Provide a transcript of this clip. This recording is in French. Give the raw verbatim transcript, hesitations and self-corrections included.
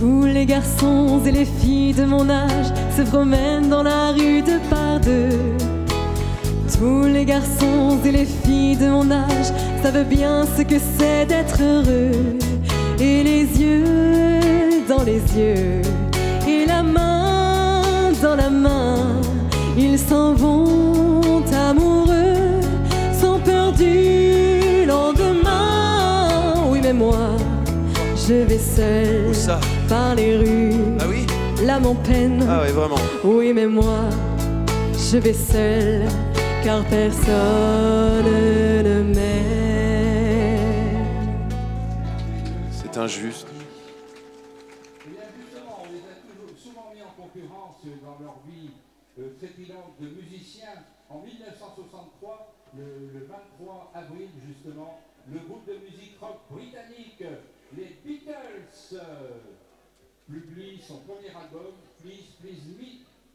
Tous les garçons et les filles de mon âge se promènent dans la rue de par deux. Tous les garçons et les filles de mon âge savent bien ce que c'est d'être heureux. Et les yeux dans les yeux et la main dans la main, ils s'en vont amoureux, sans peur du lendemain. Oui mais moi, je vais seul par les rues, ah oui l'âme en peine. Ah oui, vraiment. Oui mais moi, je vais seul, car personne ne m'aime. C'est injuste. Eh bien justement, on les a toujours, souvent mis en concurrence dans leur vie euh, trépidante de musiciens. En mille neuf cent soixante-trois, le, le vingt-trois avril justement, le groupe de musique rock britannique, les Beatles, euh, publie son premier album, Please Please Me.